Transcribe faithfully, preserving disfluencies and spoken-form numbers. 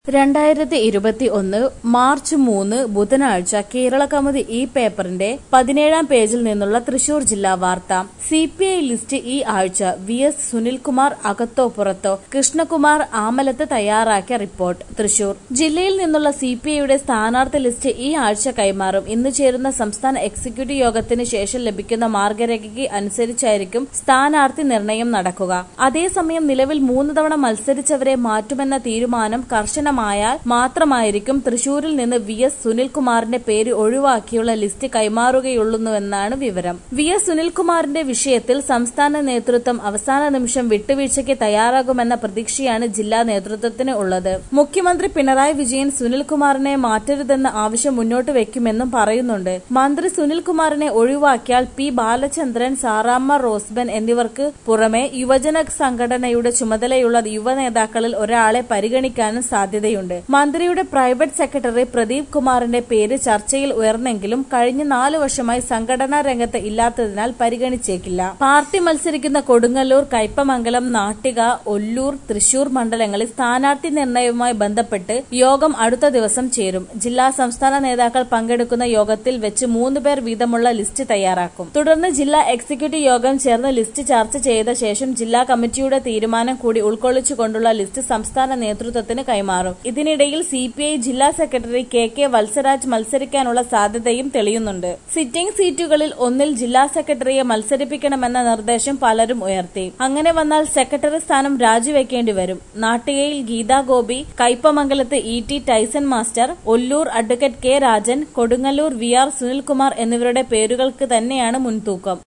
രണ്ടായിരത്തി ഇരുപത്തി ഒന്ന് മാർച്ച് മൂന്ന് ബുധനാഴ്ച കേരളകൗമുദി ഈ പേപ്പറിന്റെ പതിനേഴാം പേജിൽ നിന്നുള്ള തൃശൂർ ജില്ലാ വാർത്ത. സി പി ഐ ലിസ്റ്റ് ഈ ആഴ്ച. വി എസ് സുനിൽകുമാർ അകത്തോ പുറത്തോ? കൃഷ്ണകുമാർ ആമലത്ത് തയ്യാറാക്കിയ റിപ്പോർട്ട്. തൃശൂർ ജില്ലയിൽ നിന്നുള്ള സി പി ഐയുടെ സ്ഥാനാർത്ഥി ലിസ്റ്റ് ഈ ആഴ്ച കൈമാറും. ഇന്ന് ചേരുന്ന സംസ്ഥാന എക്സിക്യൂട്ടീവ് യോഗത്തിന് ശേഷം ലഭിക്കുന്ന മാർഗരേഖയ്ക്ക് അനുസരിച്ചായിരിക്കും സ്ഥാനാർത്ഥി നിർണയം നടക്കുക. അതേസമയം നിലവിൽ മൂന്ന് തവണ മത്സരിച്ചവരെ മാറ്റുമെന്ന തീരുമാനം കർശന ായാൽ മാത്രമായിരിക്കും തൃശൂരിൽ നിന്ന് വി എസ് സുനിൽകുമാറിന്റെ പേര് ഒഴിവാക്കിയുള്ള ലിസ്റ്റ് കൈമാറുകയുള്ളൂവെന്നാണ് വിവരം. വി എസ് സുനിൽകുമാറിന്റെ വിഷയത്തിൽ സംസ്ഥാന നേതൃത്വം അവസാന നിമിഷം വിട്ടുവീഴ്ചയ്ക്ക് തയ്യാറാകുമെന്ന പ്രതീക്ഷയാണ് ജില്ലാ നേതൃത്വത്തിന് ഉള്ളത്. മുഖ്യമന്ത്രി പിണറായി വിജയൻ സുനിൽകുമാറിനെ മാറ്റരുതെന്ന ആവശ്യം മുന്നോട്ട് വെക്കുമെന്നും പറയുന്നുണ്ട്. മന്ത്രി സുനിൽകുമാറിനെ ഒഴിവാക്കിയാൽ പി ബാലചന്ദ്രൻ, സാറാമ്മ റോസ്ബൻ എന്നിവർക്ക് പുറമെ യുവജന സംഘടനയുടെ ചുമതലയുള്ള യുവ നേതാക്കളിൽ ഒരാളെ പരിഗണിക്കാനും സാധ്യത യുണ്ട്. മന്ത്രിയുടെ പ്രൈവറ്റ് സെക്രട്ടറി പ്രദീപ് കുമാറിന്റെ പേര് ചർച്ചയിൽ ഉയർന്നെങ്കിലും കഴിഞ്ഞ നാലു വർഷമായി സംഘടനാ രംഗത്ത് ഇല്ലാത്തതിനാൽ പരിഗണിച്ചേക്കില്ല. പാർട്ടി മത്സരിക്കുന്ന കൊടുങ്ങല്ലൂർ, കയ്പമംഗലം, നാട്ടിക, ഒല്ലൂർ, തൃശൂർ മണ്ഡലങ്ങളിൽ സ്ഥാനാർത്ഥി നിർണയവുമായി ബന്ധപ്പെട്ട് യോഗം അടുത്ത ദിവസം ചേരും. ജില്ലാ സംസ്ഥാന നേതാക്കൾ പങ്കെടുക്കുന്ന യോഗത്തിൽ വെച്ച് മൂന്ന് പേർ വീതമുള്ള ലിസ്റ്റ് തയ്യാറാക്കും. തുടർന്ന് ജില്ലാ എക്സിക്യൂട്ടീവ് യോഗം ചേർന്ന് ലിസ്റ്റ് ചർച്ച ചെയ്ത ശേഷം ജില്ലാ കമ്മിറ്റിയുടെ തീരുമാനം കൂടി ഉൾക്കൊള്ളിച്ചുകൊണ്ടുള്ള ലിസ്റ്റ് സംസ്ഥാന നേതൃത്വത്തിന് കൈമാറും. ഇതിനിടയിൽ സി പി ഐ ജില്ലാ സെക്രട്ടറി കെ കെ വത്സരാജ് മത്സരിക്കാനുള്ള സാധ്യതയും തെളിയുന്നുണ്ട്. സിറ്റിംഗ് സീറ്റുകളിൽ ഒന്നിൽ ജില്ലാ സെക്രട്ടറിയെ മത്സരിപ്പിക്കണമെന്ന നിർദ്ദേശം പലരും ഉയർത്തി. അങ്ങനെ വന്നാൽ സെക്രട്ടറി സ്ഥാനം രാജിവെക്കേണ്ടി വരും. നാട്ടികയിൽ ഗീതാ ഗോപി, കയ്പമംഗലത്ത് E T Tyson master, Ollur advocate K Rajan, Kodungallur V R Sunilkumar എന്നിവരുടെ പേരുകൾക്ക് തന്നെയാണ് മുൻതൂക്കം.